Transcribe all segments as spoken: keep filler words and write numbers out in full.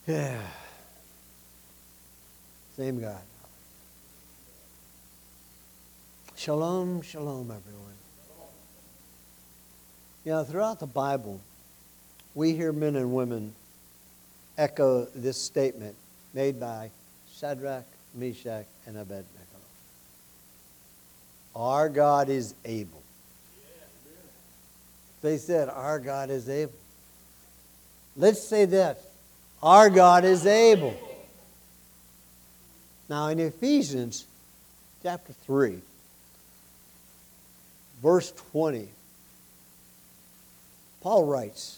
Yeah. Same God. Shalom, shalom, everyone. You know, throughout the Bible, we hear men and women echo this statement made by Shadrach, Meshach, and Abednego. Our God is able. They said, our God is able. Let's say that. Our God is able. Now in Ephesians chapter three, verse twenty, Paul writes,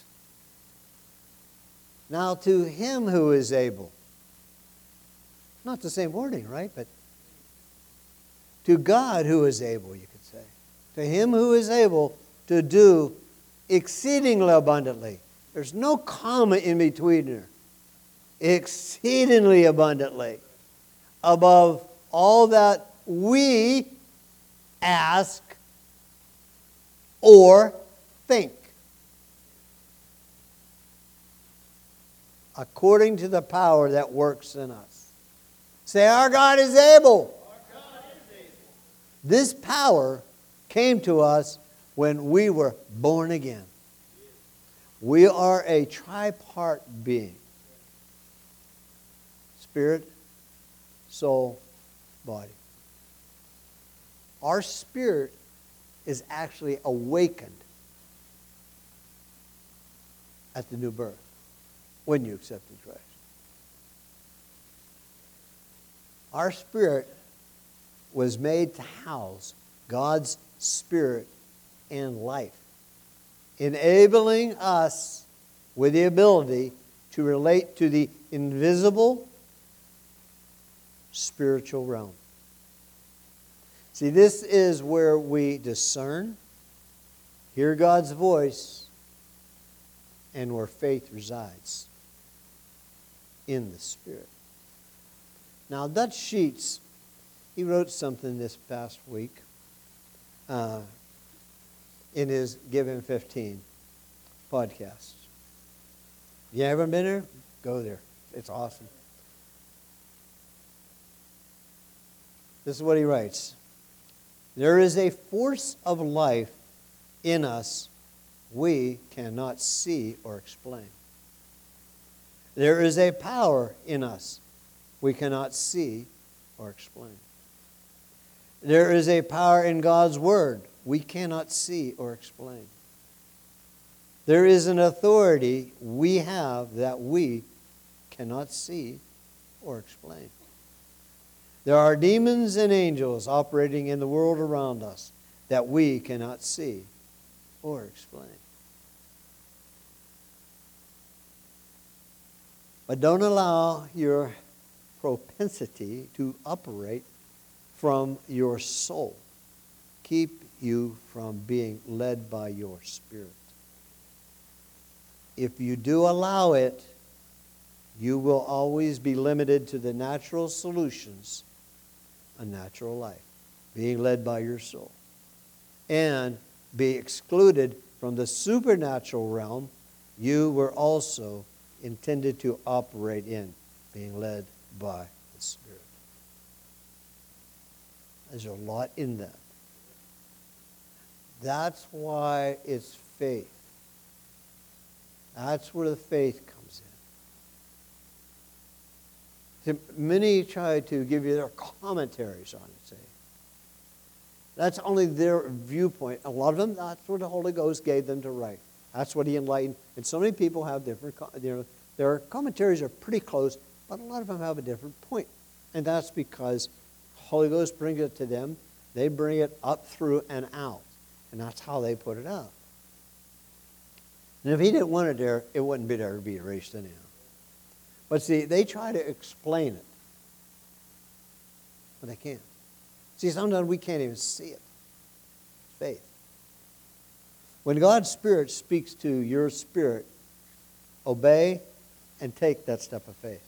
now to him who is able. Not the same wording, right? But to God who is able, you could say. To him who is able to do exceedingly abundantly. There's no comma in between there. Exceedingly abundantly. Above all that we ask or think. According to the power that works in us. Say, our God is able. Our God is able. This power came to us when we were born again. We are a tripart being. Spirit, soul, body. Our spirit is actually awakened at the new birth when you accepted Christ. Our spirit was made to house God's Spirit and life, enabling us with the ability to relate to the invisible spiritual realm. See, this is where we discern, hear God's voice, and where faith resides, in the Spirit. Now, Dutch Sheets, he wrote something this past week uh, in his Give Him fifteen podcast. You haven't been there? Go there. It's awesome. This is what he writes. There is a force of life in us we cannot see or explain. There is a power in us we cannot see or explain. There is a power in God's Word we cannot see or explain. There is an authority we have that we cannot see or explain. There are demons and angels operating in the world around us that we cannot see or explain. But don't allow your propensity to operate from your soul keep you from being led by your spirit. If you do allow it, you will always be limited to the natural solutions, a natural life, being led by your soul, and be excluded from the supernatural realm you were also intended to operate in, being led by the Spirit. There's a lot in that. That's why it's faith. That's where the faith comes in. Many try to give you their commentaries on it, say. That's only their viewpoint. A lot of them, that's what the Holy Ghost gave them to write. That's what He enlightened. And so many people have different, you know, their commentaries are pretty close, but a lot of them have a different point. And that's because the Holy Ghost brings it to them. They bring it up through and out. And that's how they put it out. And if He didn't want it there, it wouldn't be there to be erased anyhow. But see, they try to explain it. But they can't. See, sometimes we can't even see it. Faith. When God's Spirit speaks to your spirit, obey and take that step of faith.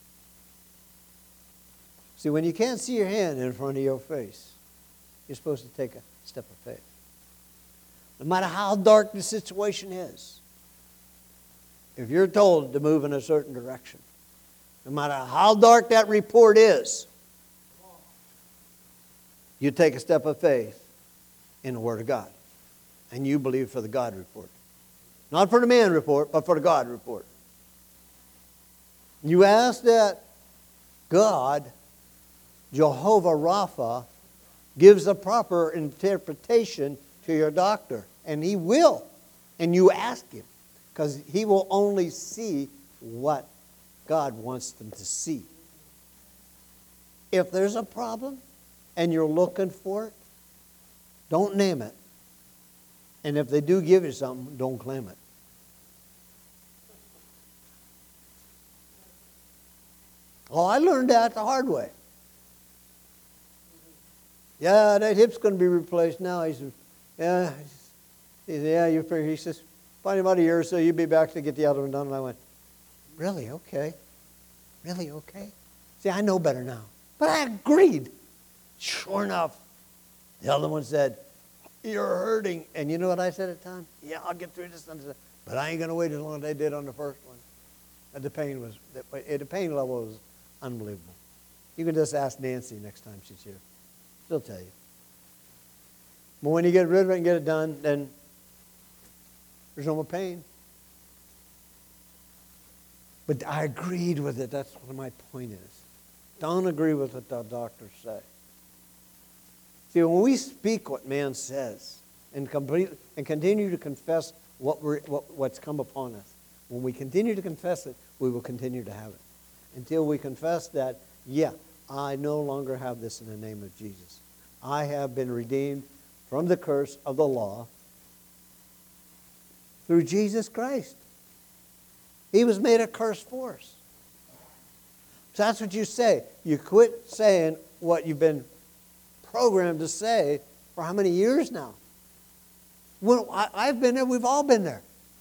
See, when you can't see your hand in front of your face, you're supposed to take a step of faith. No matter how dark the situation is, if you're told to move in a certain direction, No matter how dark that report is, you take a step of faith in the Word of God. And you believe for the God report. Not for the man report, but for the God report. You ask that God, Jehovah Rapha, gives a proper interpretation to your doctor. And He will. And you ask Him. Because He will only see what God wants them to see. If there's a problem and you're looking for it, don't name it. And if they do give you something, don't claim it. Oh, I learned that the hard way. Yeah, that hip's going to be replaced now. He says, yeah. He said, yeah, you figure. He says, find about a year or so, you'll be back to get the other one done. And I went, really? Okay. Really? Okay. See, I know better now. But I agreed. Sure enough, the other one said, you're hurting. And you know what I said at the time? Yeah, I'll get through this. But I ain't going to wait as long as they did on the first one. And the pain was, the pain level was unbelievable. You can just ask Nancy next time she's here. She'll tell you. But when you get rid of it and get it done, then there's no more pain. But I agreed with it. That's what my point is. Don't agree with what the doctors say. See, when we speak what man says and, complete, and continue to confess what we're, what, what's come upon us, when we continue to confess it, we will continue to have it. Until we confess that, yeah, I no longer have this in the name of Jesus. I have been redeemed from the curse of the law through Jesus Christ. He was made a curse for us. So that's what you say. You quit saying what you've been programmed to say for how many years now? Well, I, I've been there. We've all been there.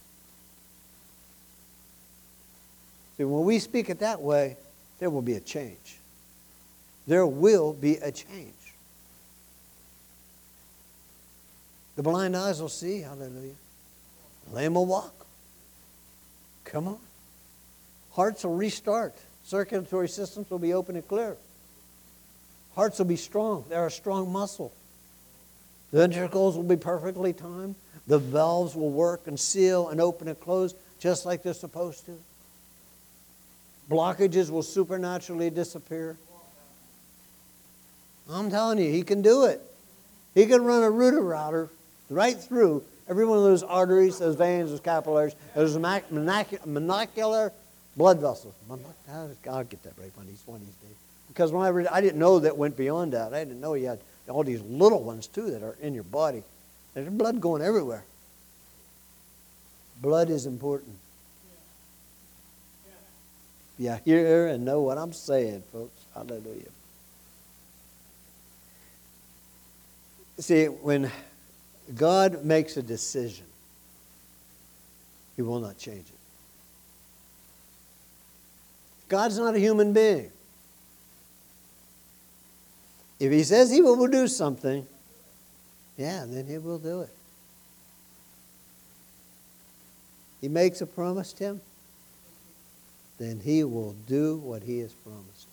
See, when we speak it that way, there will be a change. There will be a change. The blind eyes will see, hallelujah. The lame will walk. Come on. Hearts will restart. Circulatory systems will be open and clear. Hearts will be strong. They're a strong muscle. The ventricles will be perfectly timed. The valves will work and seal and open and close just like they're supposed to. Blockages will supernaturally disappear. I'm telling you, He can do it. He can run a router right through every one of those arteries, those veins, those capillaries, those monocular blood vessels. I'll get that right one of these, one of these days. Because when I read, I didn't know that went beyond that. I didn't know you had all these little ones too that are in your body. There's blood going everywhere. Blood is important. Yeah, hear and know what I'm saying, folks. Hallelujah. See, when God makes a decision, He will not change it. God's not a human being. If He says He will do something, yeah, then He will do it. He makes a promise, Tim, then He will do what He has promised.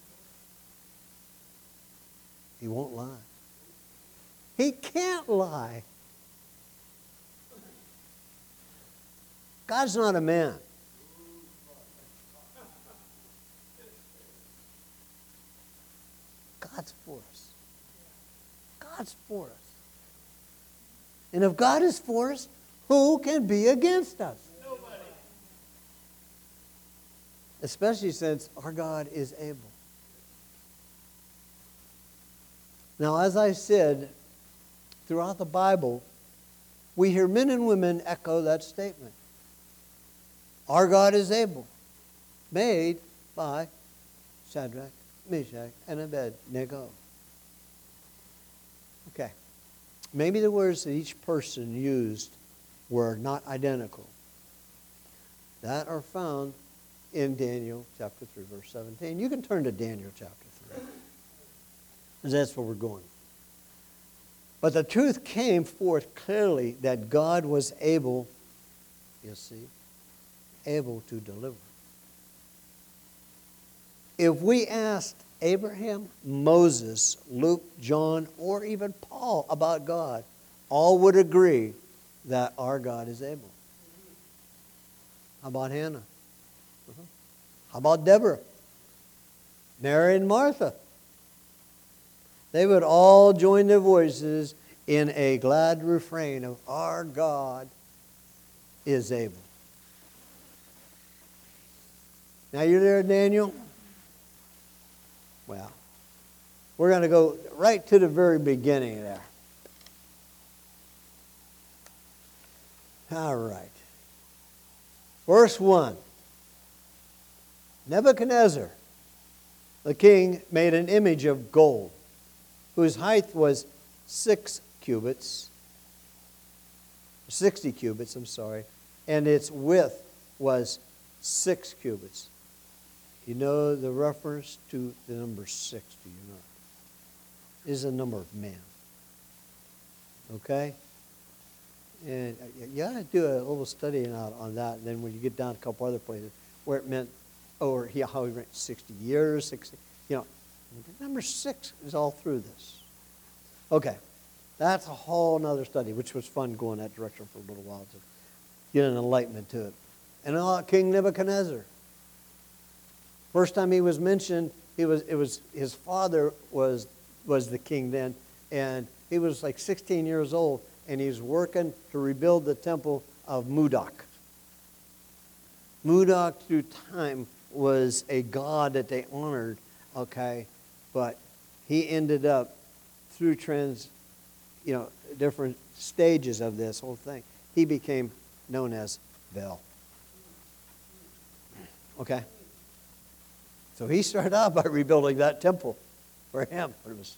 He won't lie. He can't lie. God's not a man. God's for us. God's for us. And if God is for us, who can be against us? Nobody. Especially since our God is able. Now, as I said, throughout the Bible, we hear men and women echo that statement. Our God is able, made by Shadrach, Meshach, and Abednego. Okay. Maybe the words that each person used were not identical. That are found in Daniel chapter three, verse seventeen. You can turn to Daniel chapter three. Because that's where we're going. But the truth came forth clearly that God was able, you see, able to deliver. If we asked Abraham, Moses, Luke, John, or even Paul about God, all would agree that our God is able. How about Hannah? Uh-huh. How about Deborah? Mary and Martha? They would all join their voices in a glad refrain of our God is able. Now you're there, Daniel? Well, we're going to go right to the very beginning there. All right. Verse one. Nebuchadnezzar, the king, made an image of gold, whose height was six cubits, sixty cubits, I'm sorry, and its width was six cubits. You know the reference to the number six, do you not? Is the number of man. Okay? And you ought to do a little studying out on that, and then when you get down to a couple other places where it meant, or he, how he meant sixty years, sixty, you know, the number six is all through this. Okay, that's a whole other study, which was fun going that direction for a little while to get an enlightenment to it. And uh, King Nebuchadnezzar, first time he was mentioned, he was it was his father was was the king then, and he was like sixteen years old, and he's working to rebuild the temple of Marduk. Marduk through time was a god that they honored, okay, but he ended up through trans, you know, different stages of this whole thing. He became known as Baal. Okay? So he started out by rebuilding that temple for him. It was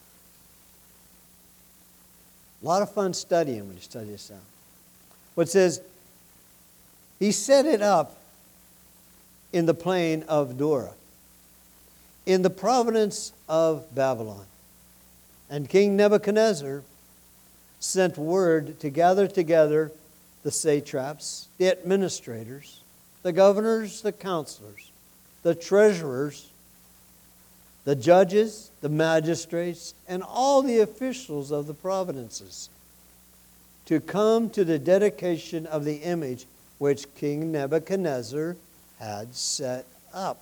a lot of fun studying when you study this out. What says, he set it up in the plain of Dura, in the province of Babylon. And King Nebuchadnezzar sent word to gather together the satraps, the administrators, the governors, the counselors, the treasurers, the judges, the magistrates, and all the officials of the provinces to come to the dedication of the image which King Nebuchadnezzar had set up.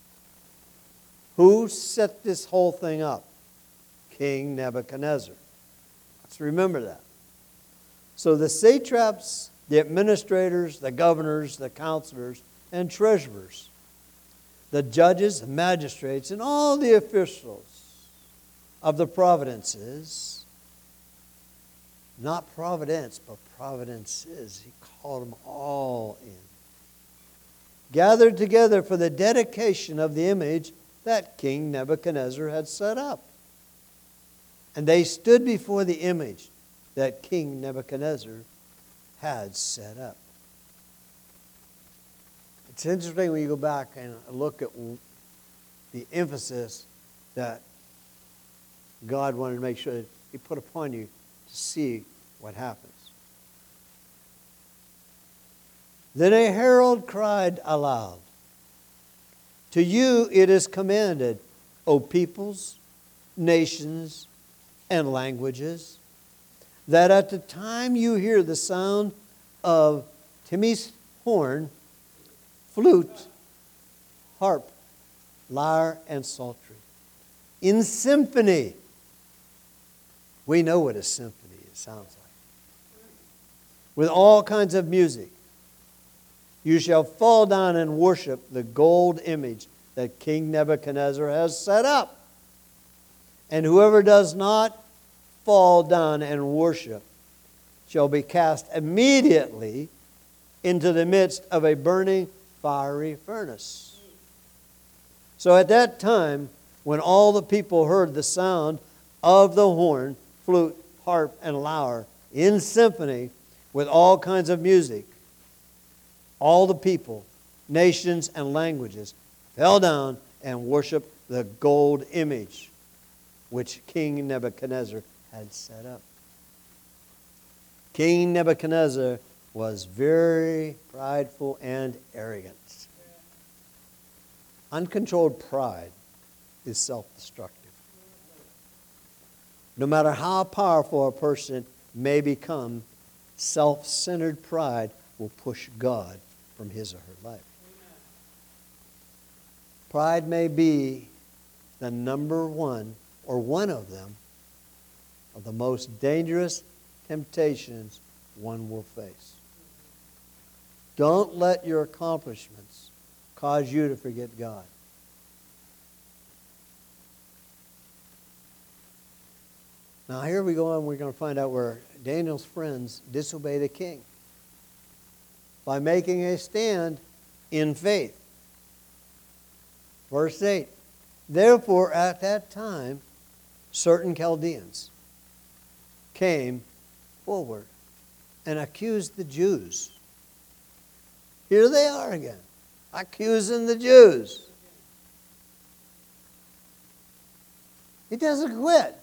Who set this whole thing up? King Nebuchadnezzar. Let's remember that. So the satraps, the administrators, the governors, the counselors, and treasurers, the judges, the magistrates, and all the officials of the provinces, not providence, but provinces, he called them all in, gathered together for the dedication of the image that King Nebuchadnezzar had set up. And they stood before the image that King Nebuchadnezzar had set up. It's interesting when you go back and look at the emphasis that God wanted to make sure that He put upon you to see what happens. Then a herald cried aloud, "To you it is commanded, O peoples, nations, and languages, that at the time you hear the sound of Timmy's horn, flute, harp, lyre, and psaltery, in symphony." We know what a symphony sounds like. "With all kinds of music, you shall fall down and worship the gold image that King Nebuchadnezzar has set up. And whoever does not fall down and worship shall be cast immediately into the midst of a burning fiery furnace." So at that time, when all the people heard the sound of the horn, flute, harp, and lyre in symphony with all kinds of music, all the people, nations, and languages fell down and worshiped the gold image which King Nebuchadnezzar had set up. King Nebuchadnezzar was very prideful and arrogant. Uncontrolled pride is self-destructive. No matter how powerful a person may become, self-centered pride will push God from his or her life. Pride may be the number one, or one of them, of the most dangerous temptations one will face. Don't let your accomplishments cause you to forget God. Now here we go, and we're going to find out where Daniel's friends disobey the king by making a stand in faith. Verse eight, therefore at that time certain Chaldeans came forward and accused the Jews. Here they are again, accusing the Jews. He doesn't quit.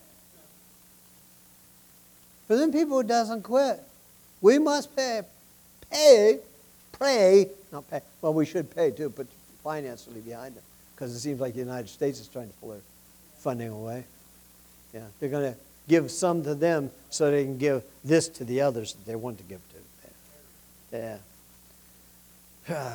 For them people who doesn't quit, we must pay, pay, pray, not pay, well we should pay too, but financially behind it. Because it seems like the United States is trying to pull their funding away. Yeah, they're going to give some to them so they can give this to the others that they want to give to. Yeah. Yeah.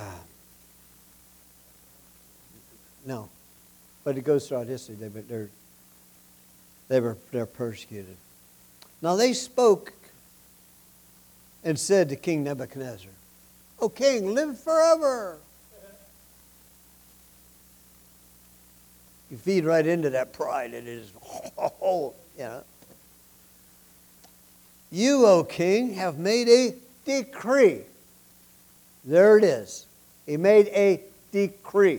No. But it goes throughout history. They, they're, they were, they're persecuted. Now they spoke and said to King Nebuchadnezzar, O king, live forever. You feed right into that pride. It is, oh, you know. You, O king, have made a decree. There it is. He made a decree.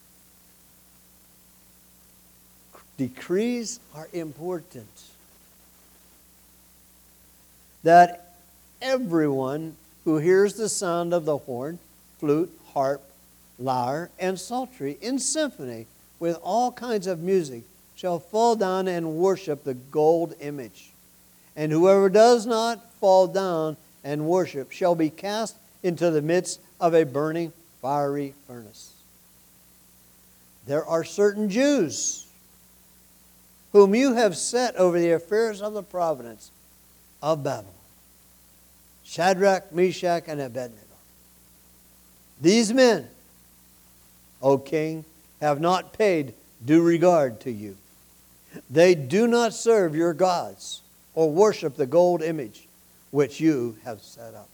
Decrees are important. That everyone who hears the sound of the horn, flute, harp, lyre, and psaltery in symphony with all kinds of music shall fall down and worship the gold image. And whoever does not fall down and worship shall be cast into the midst of a burning fiery furnace. There are certain Jews whom you have set over the affairs of the province of Babylon, Shadrach, Meshach, and Abednego. These men, O king, have not paid due regard to you. They do not serve your gods or worship the gold image which you have set up.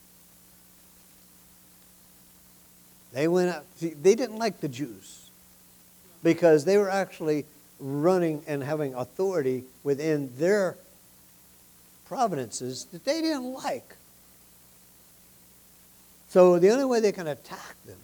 They went out. See, they didn't like the Jews because they were actually running and having authority within their provinces that they didn't like. So the only way they can attack them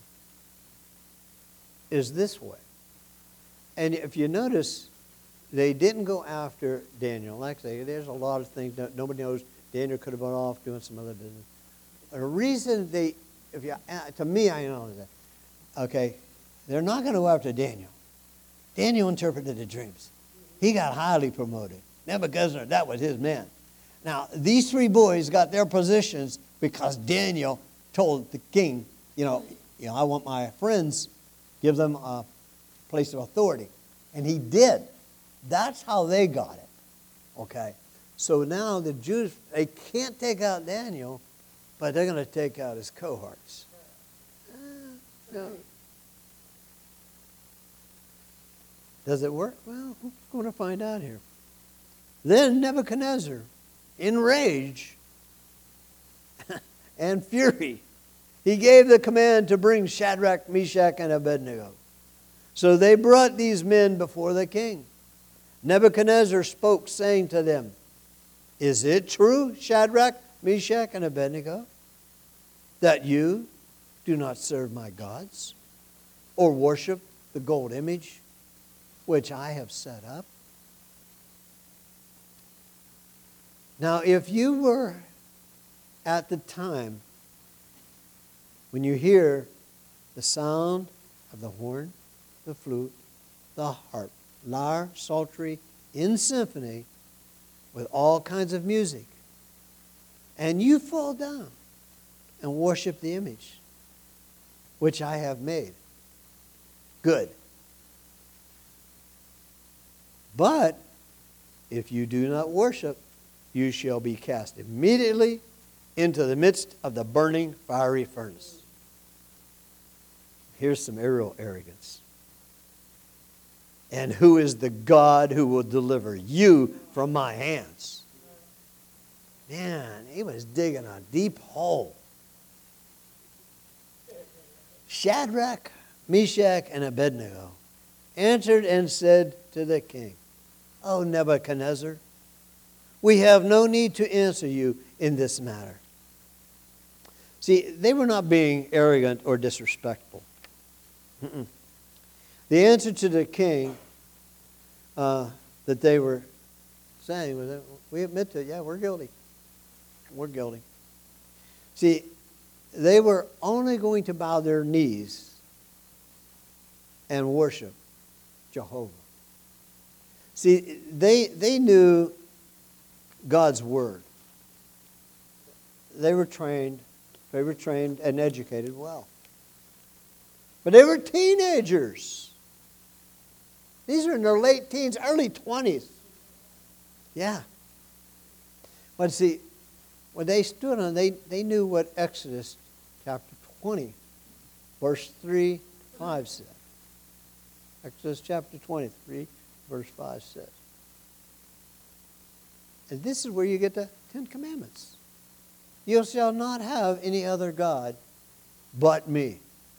is this way. And if you notice, they didn't go after Daniel. Like I say, there's a lot of things that nobody knows. Daniel could have gone off doing some other business. The reason they, if you, to me, I know that. Okay, they're not going to go after Daniel. Daniel interpreted the dreams. He got highly promoted. Nebuchadnezzar, that was his man. Now, these three boys got their positions because Daniel told the king, you know, you know, I want my friends, give them a place of authority. And he did. That's how they got it. Okay? So now the Jews, they can't take out Daniel, but they're going to take out his cohorts. Uh, no. Does it work? Well, we're going to find out here. Then Nebuchadnezzar, in rage and fury, he gave the command to bring Shadrach, Meshach, and Abednego. So they brought these men before the king. Nebuchadnezzar spoke, saying to them, Is it true, Shadrach, Meshach, and Abednego, that you do not serve my gods or worship the gold image which I have set up? Now, if you were at the time when you hear the sound of the horn, the flute, the harp, lyre, psaltery, in symphony, with all kinds of music, and you fall down and worship the image which I have made, Good. But if you do not worship, you shall be cast immediately into the midst of the burning fiery furnace. Here's some real arrogance. And who is the God who will deliver you from my hands? Man, he was digging a deep hole. Shadrach, Meshach, and Abednego answered and said to the king, O Nebuchadnezzar, we have no need to answer you in this matter. See, they were not being arrogant or disrespectful. Mm-mm. The answer to the king uh, that they were saying was, that we admit to it, yeah, we're guilty. We're guilty. See, they were only going to bow their knees and worship Jehovah. See, they, they knew God's word. They were trained, they were trained and educated well. But they were teenagers. These are in their late teens, early twenties. Yeah. But see, when they stood on, they, they knew what Exodus chapter twenty, verse three, five said. Exodus chapter twenty-three, verse five says. And this is where you get the Ten Commandments. You shall not have any other God but me.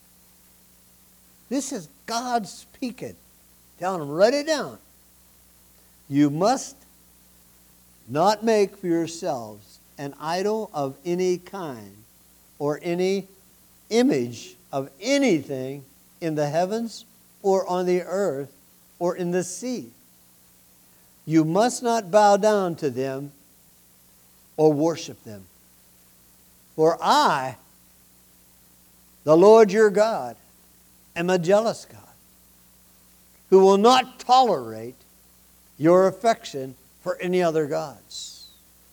This is God speaking. Telling them, write it down. You must not make for yourselves an idol of any kind or any image of anything in the heavens or on the earth or in the sea. You must not bow down to them or worship them. For I, the Lord your God, am a jealous God, who will not tolerate your affection for any other gods.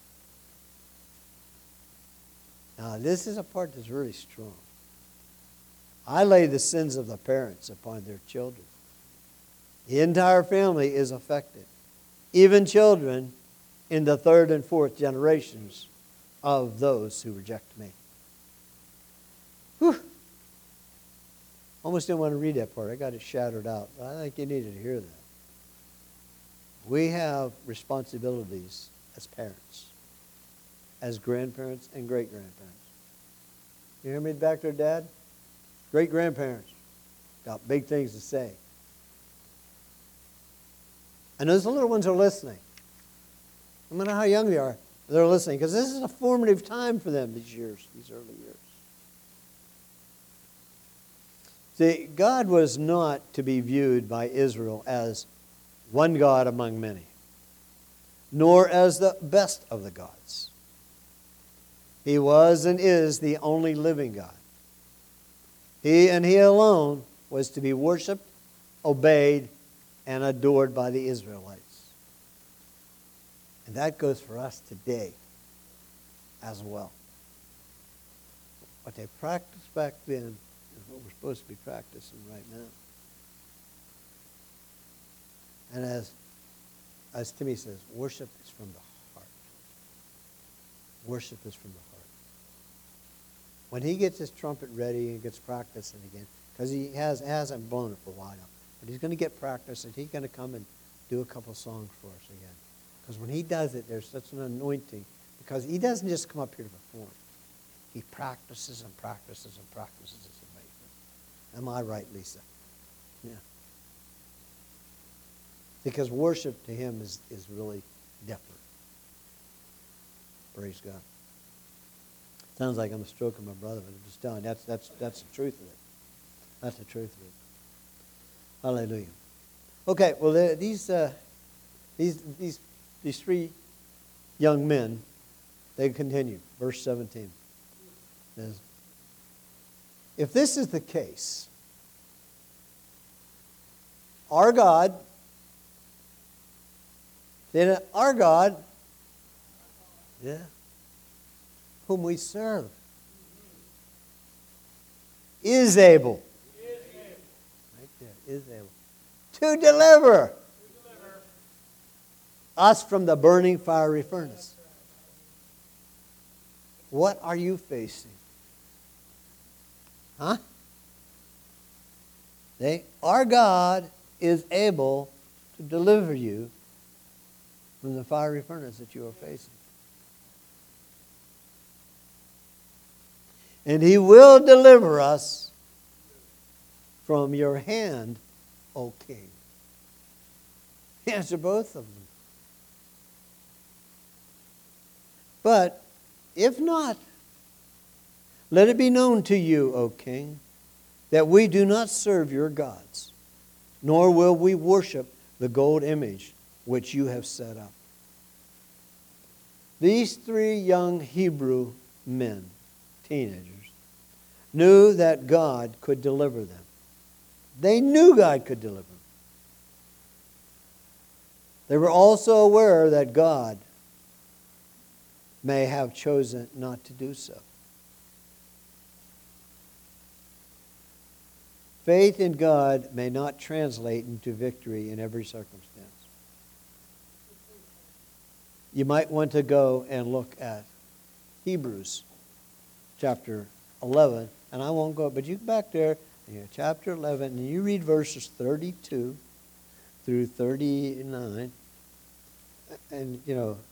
Now, this is a part that's really strong. I lay the sins of the parents upon their children. The entire family is affected. Even children in the third and fourth generations of those who reject me. Whew. Almost didn't want to read that part. I got it shadowed out. But I think you needed to hear that. We have responsibilities as parents, as grandparents and great-grandparents. You hear me back there, Dad? Great-grandparents got big things to say. And those little ones are listening. No matter how young they are, they're listening. Because this is a formative time for them, these years, these early years. See, God was not to be viewed by Israel as one God among many, nor as the best of the gods. He was and is the only living God. He and He alone was to be worshipped, obeyed, and adored by the Israelites. And that goes for us today as well. What they practiced back then is what we're supposed to be practicing right now. And as, as Timmy says, worship is from the heart. Worship is from the heart. When he gets his trumpet ready and gets practicing again, because he has, hasn't blown it for a while, but he's going to get practice and he's going to come and do a couple songs for us again. Because when he does it, there's such an anointing. Because he doesn't just come up here to perform. He practices and practices and practices. It's amazing. Am I right, Lisa? Yeah. Because worship to him is, is really different. Praise God. Sounds like I'm stroking my brother, but I'm just telling you, that's, that's, that's the truth of it. That's the truth of it. Hallelujah. Okay, well, these, uh, these, these, these three young men, they continue. Verse seventeen says, if this is the case, our God, then our God, yeah, whom we serve, is able. Right there. is able to deliver us from the burning fiery furnace. What are you facing? Huh? They, our God is able to deliver you from the fiery furnace that you are facing. And He will deliver us from your hand, O King. Answer both of them. But if not, let it be known to you, O King, that we do not serve your gods, nor will we worship the gold image which you have set up. These three young Hebrew men, teenagers, knew that God could deliver them. They knew God could deliver them. They were also aware that God may have chosen not to do so. Faith in God may not translate into victory in every circumstance. You might want to go and look at Hebrews chapter eleven, and I won't go, but you go back there, you know, chapter eleven, and you read verses thirty-two through thirty-nine, and, you know,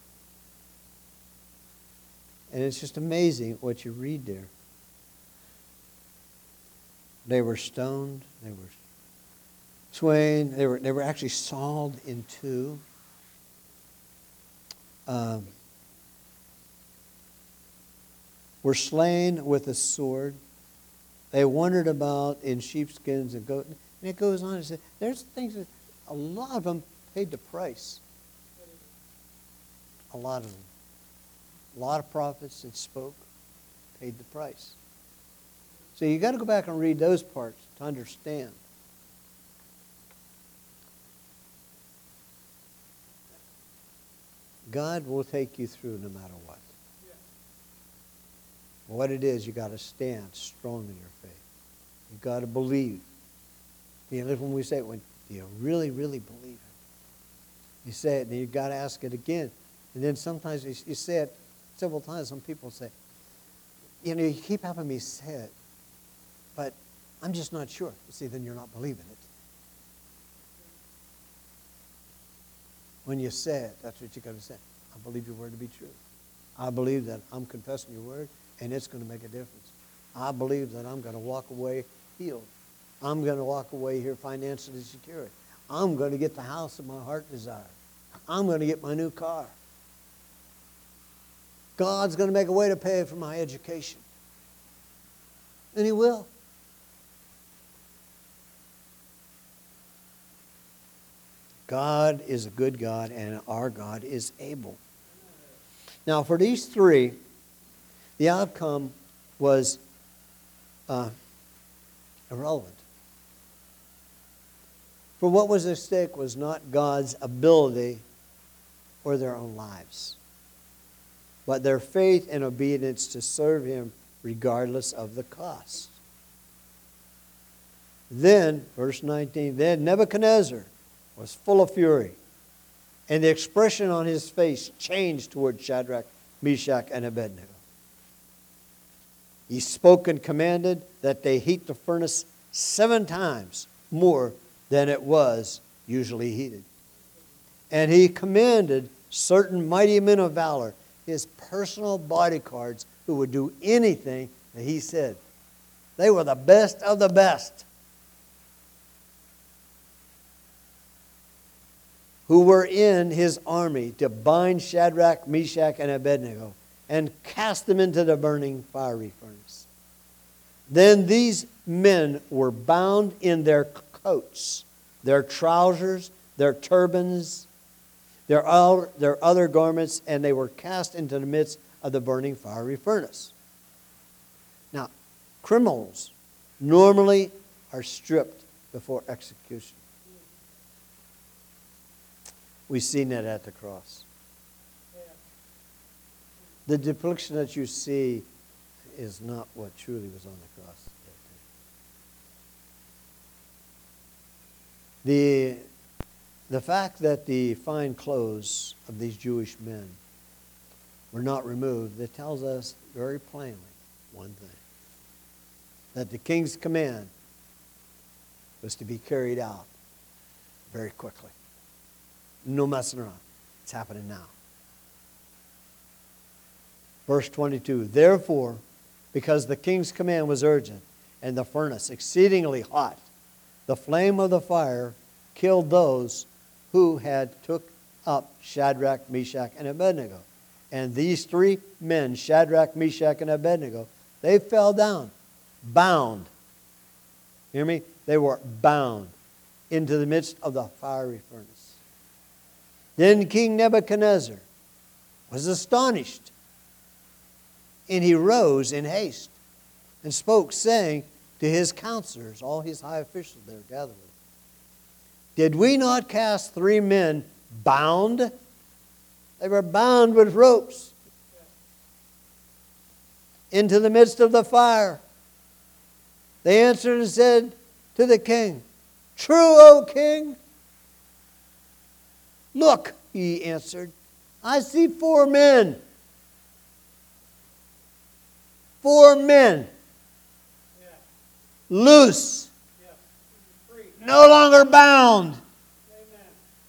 and it's just amazing what you read there. They were stoned. They were slain. They were, they were actually sawed in two. Um, were slain with a sword. They wandered about in sheepskins and goat. And it goes on and says, there's things that a lot of them paid the price. A lot of them. A lot of prophets that spoke paid the price. So you got to go back and read those parts to understand. God will take you through no matter what. What it is, you got to stand strong in your faith. You got to believe. You know, when we say it, when do you really, really believe it? You say it, and you got to ask it again. And then sometimes you, you say it several times. Some people say, you know, you keep having me say it, but I'm just not sure. You see, then you're not believing it. When you say it, that's what you got to say. I believe your word to be true. I believe that I'm confessing your word, and it's going to make a difference. I believe that I'm going to walk away healed. I'm going to walk away here financially secure. I'm going to get the house that my heart desires. I'm going to get my new car. God's going to make a way to pay for my education. And He will. God is a good God, and our God is able. Now, for these three, the outcome was uh, irrelevant. For what was at stake was not God's ability or their own lives, but their faith and obedience to serve Him regardless of the cost. Then, verse nineteen, then Nebuchadnezzar was full of fury, and the expression on his face changed toward Shadrach, Meshach, and Abednego. He spoke and commanded that they heat the furnace seven times more than it was usually heated. And he commanded certain mighty men of valor, his personal bodyguards, who would do anything that he said. They were the best of the best, who were in his army, to bind Shadrach, Meshach, and Abednego and cast them into the burning fiery furnace. Then these men were bound in their coats, their trousers, their turbans, their other, their other garments, and they were cast into the midst of the burning fiery furnace. Now, criminals normally are stripped before execution. We've seen that at the cross. The depiction that you see is not what truly was on the cross. The, the fact that the fine clothes of these Jewish men were not removed, it tells us very plainly one thing. That the king's command was to be carried out very quickly. No messing around. It's happening now. Verse twenty-two, therefore, because the king's command was urgent, and the furnace exceedingly hot, the flame of the fire killed those who had took up Shadrach, Meshach, and Abednego. And these three men, Shadrach, Meshach, and Abednego, they fell down, bound. Hear me? They were bound into the midst of the fiery furnace. Then King Nebuchadnezzar was astonished, and he rose in haste and spoke, saying to his counselors, all his high officials there gathered, did we not cast three men bound? They were bound with ropes into the midst of the fire. They answered and said to the king, true, O king. Look, he answered, I see four men. Four men. Yeah. Loose. Yeah. Free. No longer bound. Amen.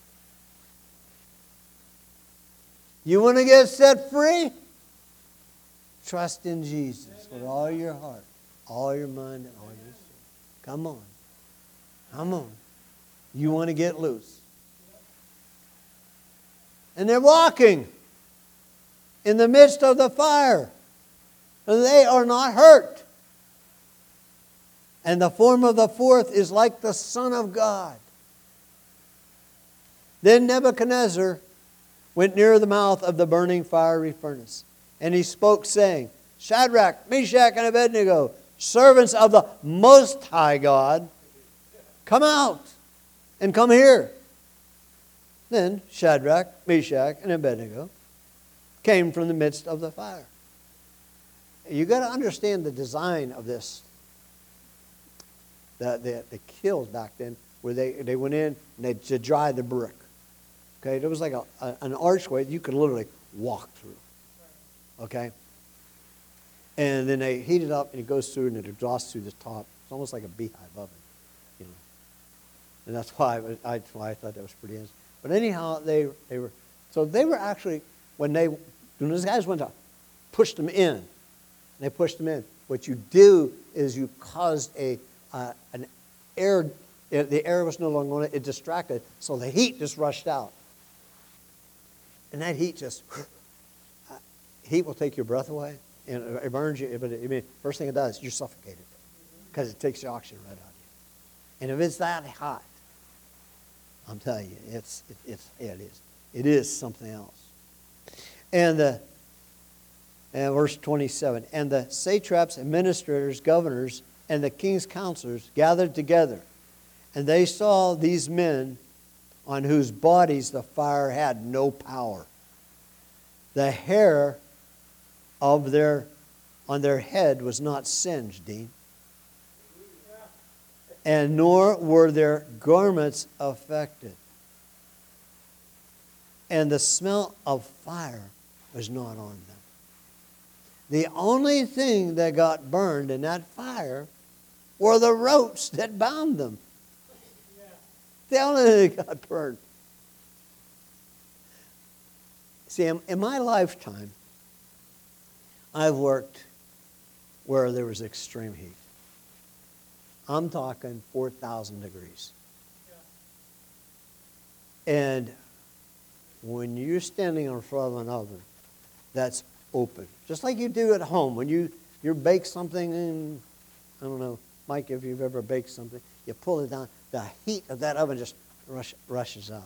You want to get set free? Trust in Jesus. Amen. With all your heart, all your mind, and all Amen. Your soul. Come on. Come on. You want to get loose. And they're walking in the midst of the fire. And they are not hurt. And the form of the fourth is like the Son of God. Then Nebuchadnezzar went near the mouth of the burning fiery furnace. And he spoke, saying, Shadrach, Meshach, and Abednego, servants of the Most High God, come out and come here. Then Shadrach, Meshach, and Abednego came from the midst of the fire. You've got to understand the design of this. The, the, the kilns back then, where they, they went in and they to dry the brick. Okay, there was like a, a, an archway that you could literally walk through. Okay? And then they heat it up and it goes through and it exhausts through the top. It's almost like a beehive oven. You know. And that's why I, that's why I thought that was pretty interesting. But anyhow, they, they were, so they were actually, when they, when those guys went to push them in, they pushed them in. What you do is you caused a uh, an air. The air was no longer on it. It distracted, so the heat just rushed out, and that heat just uh, heat will take your breath away, and it burns you. But it, I mean, first thing it does, you're suffocated because it takes the oxygen right out of you. And if it's that hot, I'm telling you, it's it, it's yeah, it is. It is something else. And the. And verse twenty-seven, and the satraps, administrators, governors, and the king's counselors gathered together, and they saw these men on whose bodies the fire had no power. The hair of their on their head was not singed, Dean, and nor were their garments affected. And the smell of fire was not on them. The only thing that got burned in that fire were the ropes that bound them. Yeah. The only thing that got burned. See, in, in my lifetime, I've worked where there was extreme heat. I'm talking four thousand degrees. Yeah. And when you're standing in front of an oven that's open, just like you do at home when you you bake something, and I don't know, Mike, if you've ever baked something, you pull it down, the heat of that oven just rush, rushes out.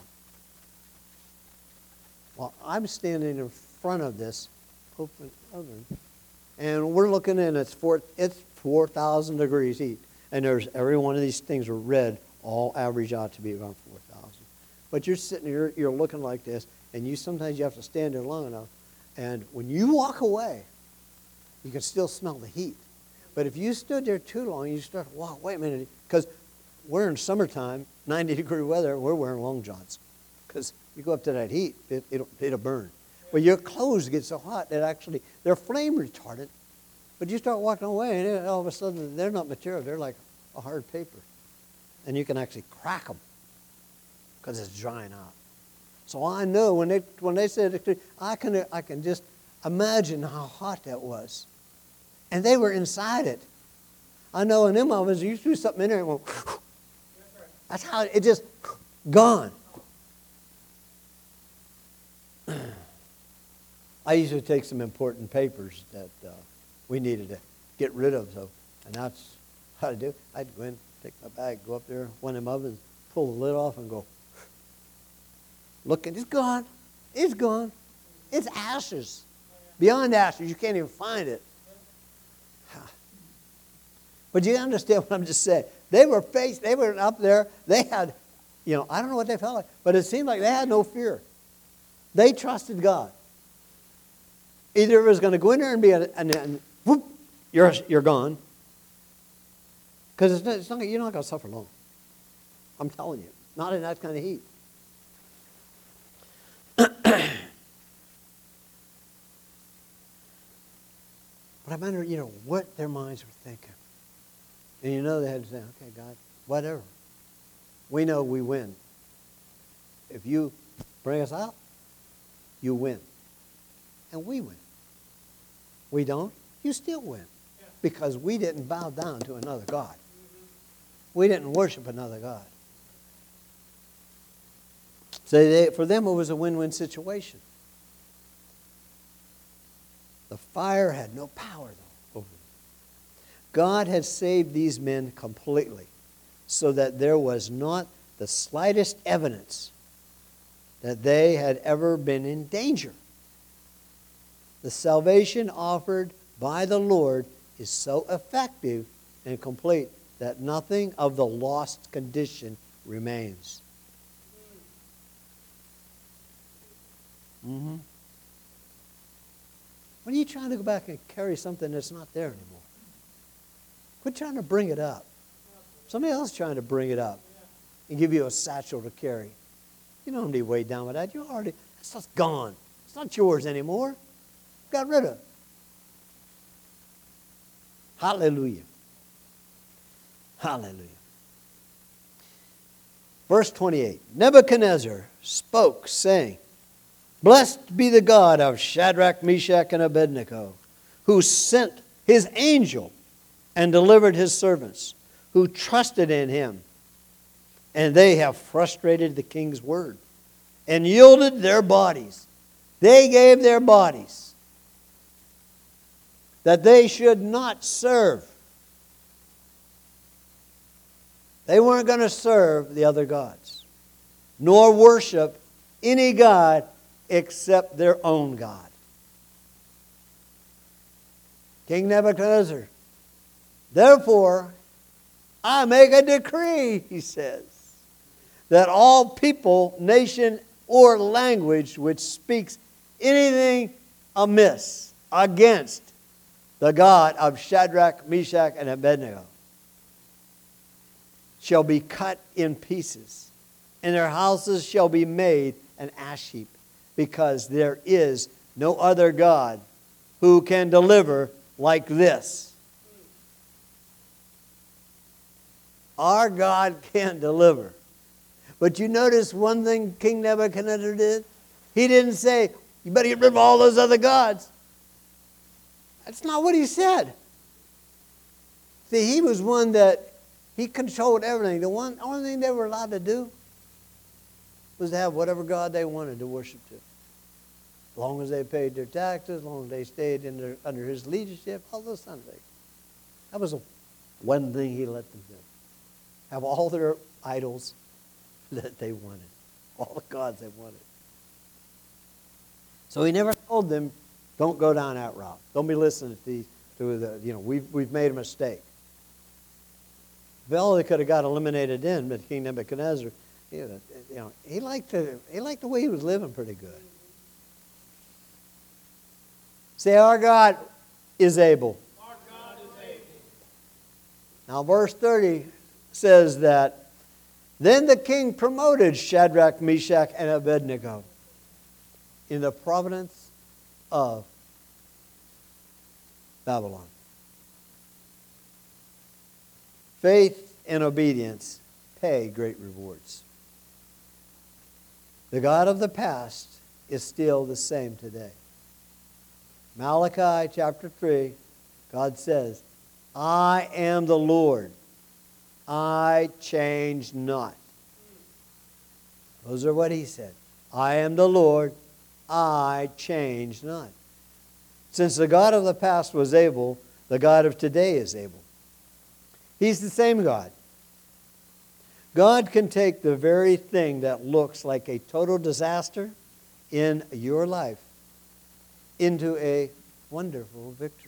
Well, I'm standing in front of this open oven, and we're looking in, it's four it's four thousand degrees heat, and there's every one of these things are red, all average out to be around four thousand. But you're sitting here, you're looking like this, and you sometimes you have to stand there long enough. And when you walk away, you can still smell the heat. But if you stood there too long, you start, wow, wait a minute, because we're in summertime, ninety degree weather, we're wearing long johns. Because you go up to that heat, it, it'll, it'll burn. Well, your clothes get so hot that actually, they're flame retardant. But you start walking away, and it, all of a sudden, they're not material. They're like a hard paper. And you can actually crack them because it's drying out. So I know when they, when they said, I can, I can just imagine how hot that was. And they were inside it. I know in them ovens, you threw something in there and went, that's how it just gone. I usually take some important papers that uh, we needed to get rid of, so, and that's how to do it. I'd go in, take my bag, go up there, one of them ovens, pull the lid off and go, look, and it's gone. It's gone. It's ashes. Beyond ashes, you can't even find it. But you understand what I'm just saying. They were faced, they were up there, they had, you know, I don't know what they felt like, but it seemed like they had no fear. They trusted God. Either it was going to go in there and be, a, and then, whoop, you're, you're gone. Because it's not, it's not, you're not going to suffer long. I'm telling you. Not in that kind of heat. But I wonder, you know, what their minds were thinking. And you know they had to say, okay, God, whatever. We know we win. If you bring us out, you win. And we win. We don't, you still win. Because we didn't bow down to another God. We didn't worship another God. So they, for them, it was a win-win situation. The fire had no power, though, over them. God had saved these men completely so that there was not the slightest evidence that they had ever been in danger. The salvation offered by the Lord is so effective and complete that nothing of the lost condition remains. Mm-hmm. When are you trying to go back and carry something that's not there anymore? Quit trying to bring it up. Somebody else is trying to bring it up and give you a satchel to carry. You don't need to weigh down with that. You already, that stuff's gone. It's not yours anymore. Got rid of it. Hallelujah. Hallelujah. Verse twenty-eight. Nebuchadnezzar spoke, saying, Blessed be the God of Shadrach, Meshach, and Abednego, who sent his angel and delivered his servants, who trusted in him. And they have frustrated the king's word and yielded their bodies. They gave their bodies that they should not serve. They weren't going to serve the other gods, nor worship any god except their own God. King Nebuchadnezzar, therefore, I make a decree, he says, that all people, nation, or language which speaks anything amiss against the God of Shadrach, Meshach, and Abednego shall be cut in pieces, and their houses shall be made an ash heap, because there is no other God who can deliver like this. Our God can deliver. But you notice one thing King Nebuchadnezzar did? He didn't say, you better get rid of all those other gods. That's not what he said. See, he was one that he controlled everything. The one only thing they were allowed to do was to have whatever God they wanted to worship to. As long as they paid their taxes, as long as they stayed in their, under his leadership, all those kind of things. That was the one thing he let them do. Have all their idols that they wanted. All the gods they wanted. So he never told them, don't go down that route. Don't be listening to these, to the, you know, we've, we've made a mistake. Well, they could have got eliminated then, but King Nebuchadnezzar, you know, you know, he liked to, he liked the way he was living pretty good. Say, our God is able. Our God is able. Now, verse thirty says that, then the king promoted Shadrach, Meshach, and Abednego in the province of Babylon. Faith and obedience pay great rewards. The God of the past is still the same today. Malachi chapter three, God says, I am the Lord. I change not. Those are what he said. I am the Lord. I change not. Since the God of the past was able, the God of today is able. He's the same God. God can take the very thing that looks like a total disaster in your life into a wonderful victory.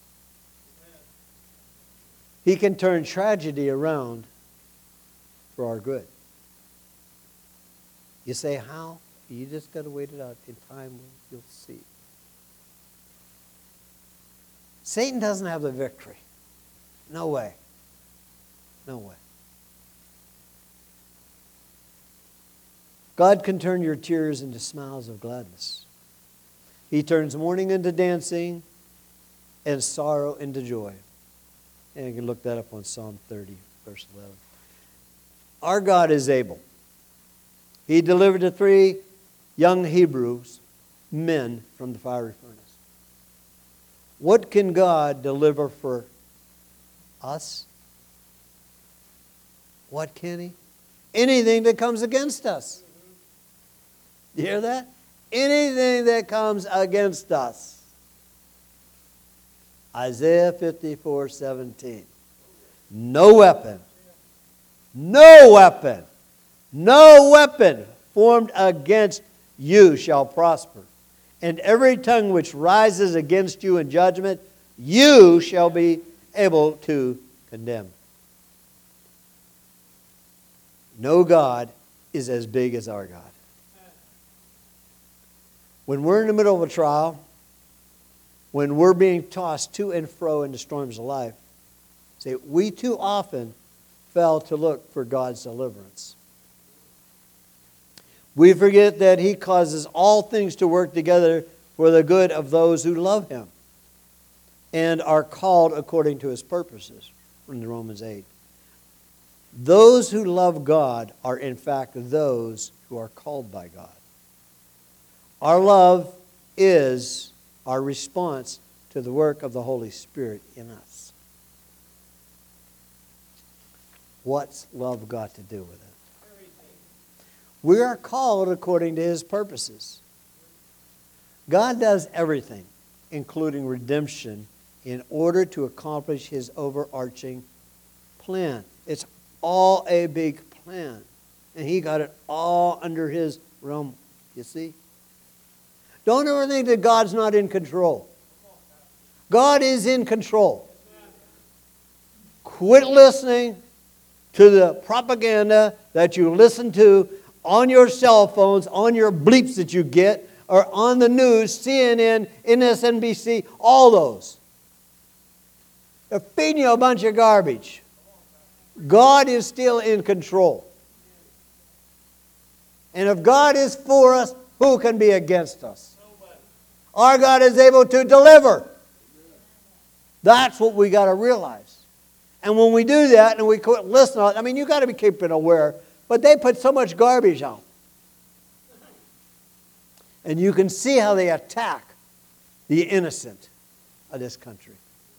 He can turn tragedy around for our good. You say, how? You just got to wait it out. In time, you'll see. Satan doesn't have the victory. No way. No way. God can turn your tears into smiles of gladness. He turns mourning into dancing and sorrow into joy. And you can look that up on Psalm thirty, verse eleven. Our God is able. He delivered the three young Hebrews, men, from the fiery furnace. What can God deliver for us? What can He? Anything that comes against us. You hear that? Anything that comes against us. Isaiah fifty-four seventeen. No weapon, no weapon, no weapon formed against you shall prosper. And every tongue which rises against you in judgment, you shall be able to condemn. No God is as big as our God. When we're in the middle of a trial, when we're being tossed to and fro in the storms of life, say, we too often fail to look for God's deliverance. We forget that He causes all things to work together for the good of those who love Him and are called according to His purposes, from Romans eight. Those who love God are in fact those who are called by God. Our love is our response to the work of the Holy Spirit in us. What's love got to do with it? We are called according to His purposes. God does everything, including redemption, in order to accomplish His overarching plan. It's all a big plan. And He got it all under His realm, you see? Don't ever think that God's not in control. God is in control. Quit listening to the propaganda that you listen to on your cell phones, on your bleeps that you get, or on the news, C N N, M S N B C, all those. They're feeding you a bunch of garbage. God is still in control. And if God is for us, who can be against us? Our God is able to deliver. That's what we got to realize. And when we do that and we quit listening, I mean, you got to be keeping aware, but they put so much garbage out. And you can see how they attack the innocent of this country.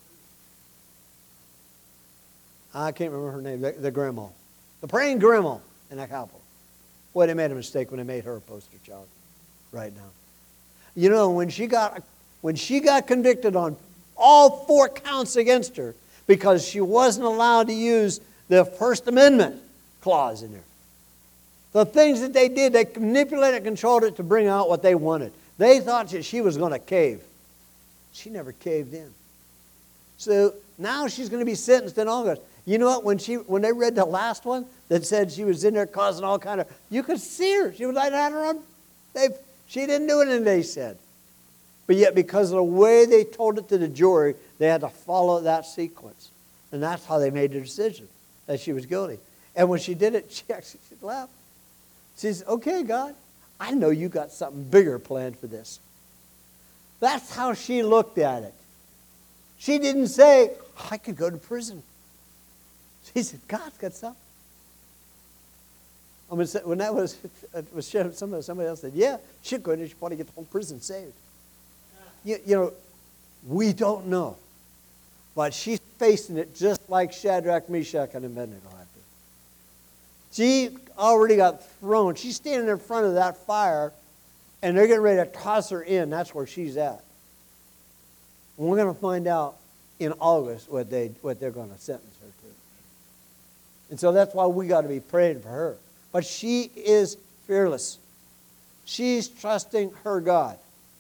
I can't remember her name, the, the grandma. The praying grandma in that couple. Boy, they made a mistake when they made her a poster child right now. You know, when she got when she got convicted on all four counts against her because she wasn't allowed to use the First Amendment clause in there. The things that they did, they manipulated and controlled it to bring out what they wanted. They thought that she was going to cave. She never caved in. So now she's going to be sentenced in August. You know what? When she when they read the last one that said she was in there causing all kind of, you could see her. She was like that around. They she didn't do anything they said. But yet because of the way they told it to the jury, they had to follow that sequence. And that's how they made their decision. that she was guilty. And when she did it, she actually she laughed. She said, okay, God, I know you got something bigger planned for this. That's how she looked at it. She didn't say, I could go to prison. She said, God's got something. I mean, when that was, was shared, somebody, somebody else said, yeah, she'll go in there, she'll probably get the whole prison saved. You, you know, we don't know. But she's facing it just like Shadrach, Meshach, and Abednego had to. She already got thrown. She's standing in front of that fire, and they're getting ready to toss her in. That's where she's at. And we're going to find out in August what, they, what they're going to sentence her to. And so that's why we got to be praying for her. But she is fearless. She's trusting her God.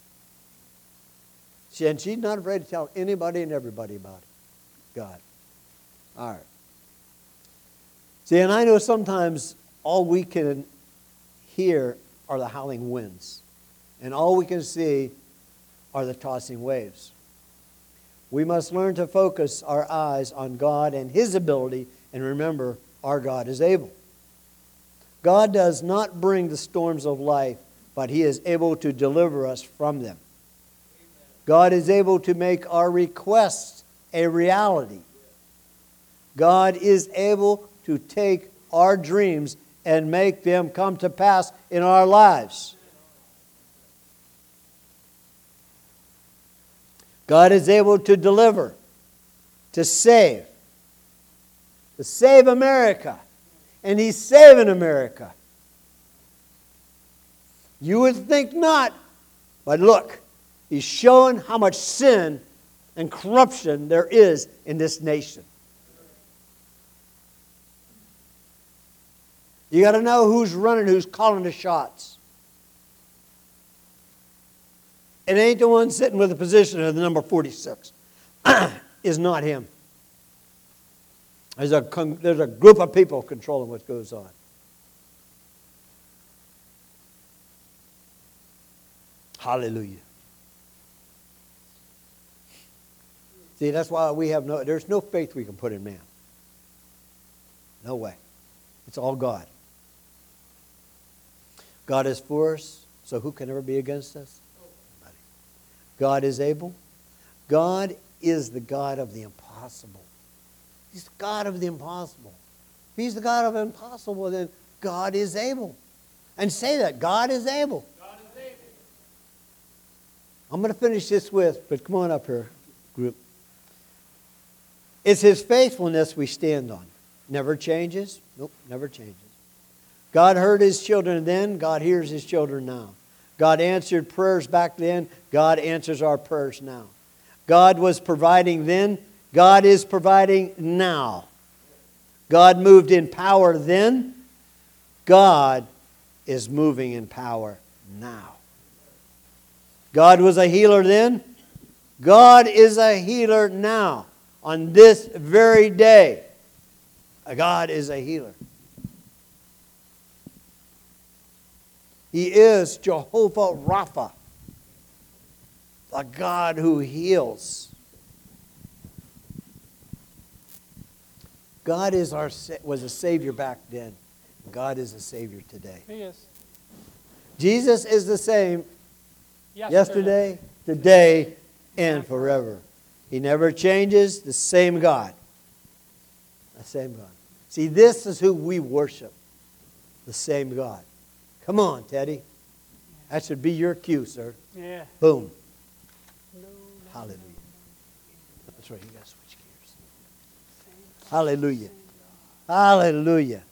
She, and she's not afraid to tell anybody and everybody about it. God. All right. See, and I know sometimes all we can hear are the howling winds. And all we can see are the tossing waves. We must learn to focus our eyes on God and His ability, and remember, our God is able. God does not bring the storms of life, but He is able to deliver us from them. God is able to make our requests a reality. God is able to take our dreams and make them come to pass in our lives. God is able to deliver, to save, to save America. And He's saving America. You would think not, but look, He's showing how much sin and corruption there is in this nation. You got to know who's running, who's calling the shots. It ain't the one sitting with the position of the number forty-six. Is not him. There's a, there's a group of people controlling what goes on. Hallelujah. See, that's why we have no, there's no faith we can put in man. No way. It's all God. God is for us, so who can ever be against us? Nobody. God is able. God is the God of the impossible. He's the God of the impossible. If He's the God of the impossible, then God is able. And say that, God is able. God is able. I'm going to finish this with, but come on up here, group. It's His faithfulness we stand on. Never changes. Nope, never changes. God heard His children then. God hears His children now. God answered prayers back then. God answers our prayers now. God was providing then. God is providing now. God moved in power then. God is moving in power now. God was a healer then. God is a healer now. On this very day, God is a healer. He is Jehovah Rapha, the God who heals. God is our was a Savior back then. God is a Savior today. He is. Jesus is the same Yesterday, yesterday, today, and forever. He never changes, the same God. The same God. See, this is who we worship. The same God. Come on, Teddy. That should be your cue, sir. Yeah. Boom. No, no, Hallelujah. That's right, you got to switch gears. Hallelujah. Hallelujah.